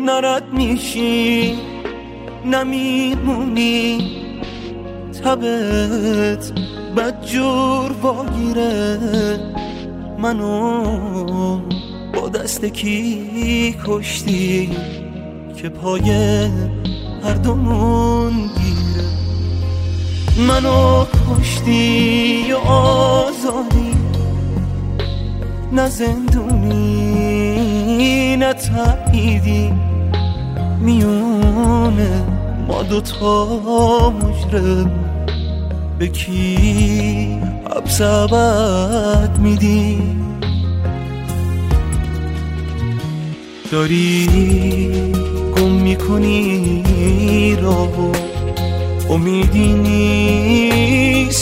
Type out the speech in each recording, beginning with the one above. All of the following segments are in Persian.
نرد میشی نمیمونی، تبت بدجور واگیره. منو با دست کی کشتی که پای هر دومون گیره؟ منو کشتی و آزادی، نه زندونی نه تبعیدی. میونه ما دوتا مجرم، به کی حبس ابد میدی؟ داری گم میکنی راهو، امیدی نیست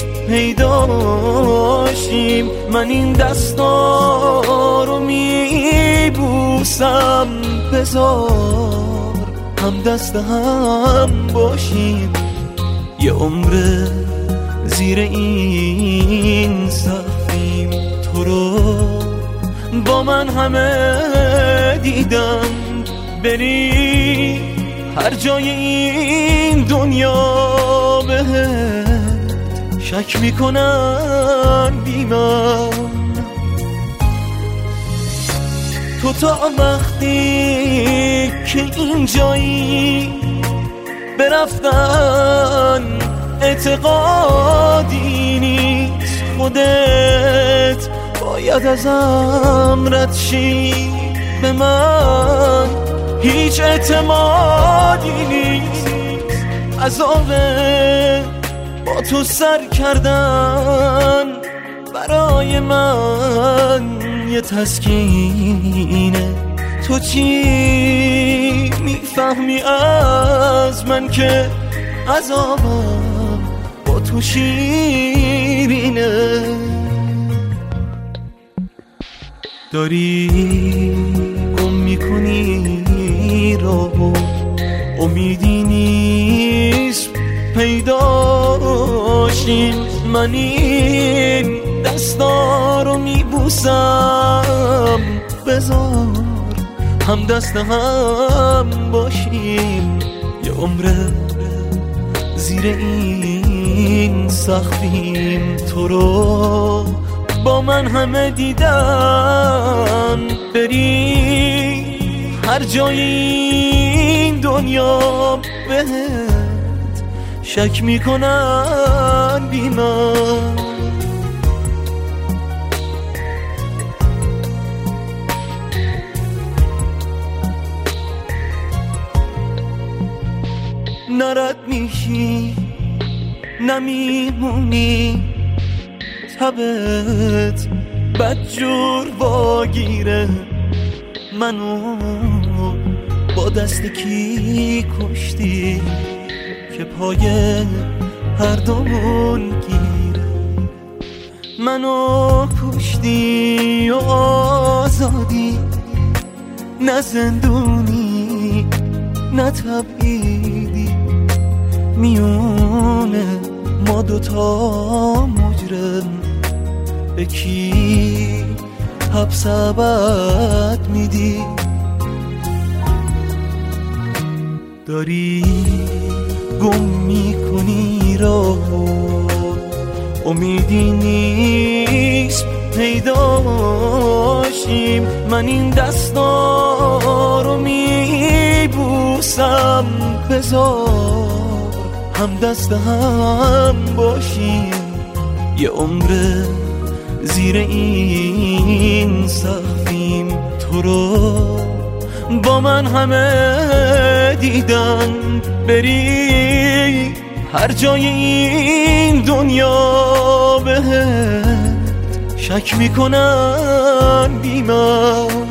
پیداشیم. من این دستا رو میبوسم، بذار هم دست هم باشیم. یه عمر زیر این سقفیم، تو رو با من همه دیدم. بری هر جای این دنیا بهت شک میکنن بی من. تو تا وقتی که اینجایی برفتن اعتقادی نیست. خودت باید ازم رد شی، به من هیچ اعتمادی نیست. عذابه با تو سر کردن برای من یه تسکینه. تو چی میفهمی از من که عذابم با تو شیرینه؟ داری گم میکنی راهو، امیدی نیست پیداشیم. من این دستا رو میبوسم، بذار هم دست هم باشیم. یه عمر زیر این سقفیم، تو رو با من همه دیدن. بری هر جای این دنیا بهت شک میکنن بی من. نرد میشی نمیمونی، تبت بدجور واگیره. منو با دست کی کشتی که پای هر دومون گیره؟ منو کشتی و آزادی، نه زندونی نه تبعیدی. میونه ما دوتا مجرم، به کی حبس ابد میدی؟ داری گم میکنی راهو، امیدی نیست پیداشیم. من این دستا رو میبوسم، بذار هم دست هم باشیم. یه عمر زیر این سقفیم، تو رو با من همه دیدن. بری هر جای این دنیا بهت شک میکنن بی من.